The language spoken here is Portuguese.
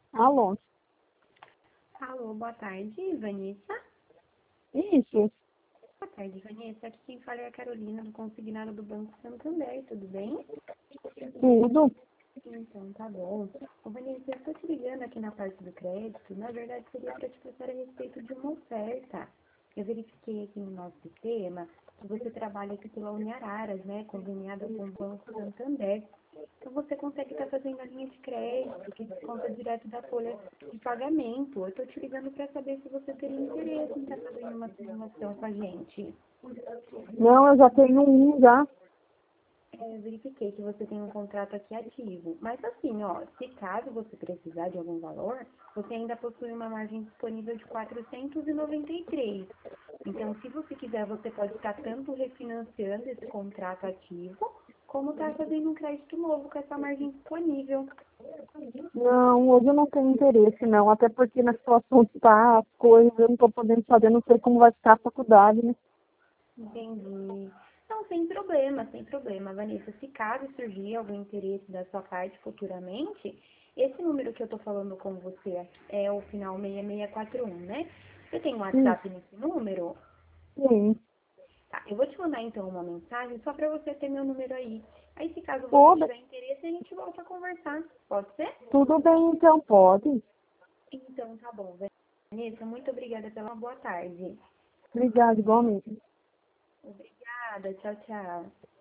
Alô? Alô, boa tarde, Vanessa. Isso, Boa tarde, Vanessa. Aqui quem fala é a Carolina, do consignado do Banco Santander, tudo bem? tudo. Então, tá bom. Ô, Vanessa, eu estou te ligando aqui na parte do crédito. Na verdade, seria para te passar a respeito de uma oferta. Eu verifiquei aqui no nosso sistema que você trabalha aqui pela Uniararas, né, conveniada com o Banco Santander. Então, você consegue estar fazendo a linha de crédito, que desconta direto da folha de pagamento. Eu estou te ligando para saber se você teria interesse em estar fazendo uma simulação com a gente. Não, eu já tenho um já. Verifiquei que você tem um contrato aqui ativo. Mas assim, ó, se caso você precisar de algum valor, você ainda possui uma margem disponível de 493. Então, se você quiser, você pode estar tanto refinanciando esse contrato ativo, como estar fazendo um crédito novo com essa margem disponível. Não, hoje eu não tenho interesse, não. Até porque na situação que está as coisas, eu não estou podendo fazer, não sei como vai ficar a faculdade, né? Entendi. Não, sem problema, sem problema, Vanessa. Se caso surgir algum interesse da sua parte futuramente, esse número que eu tô falando com você é o final 6641, né? Você tem um Isso, WhatsApp nesse número? sim. Tá, eu vou te mandar então uma mensagem só pra você ter meu número aí. Aí, se caso você Tudo, tiver interesse, a gente volta a conversar. Pode ser? tudo bem, então pode. Então, tá bom, Vanessa. Muito obrigada pela boa tarde. Obrigada, igualmente. Obrigada, tchau, tchau.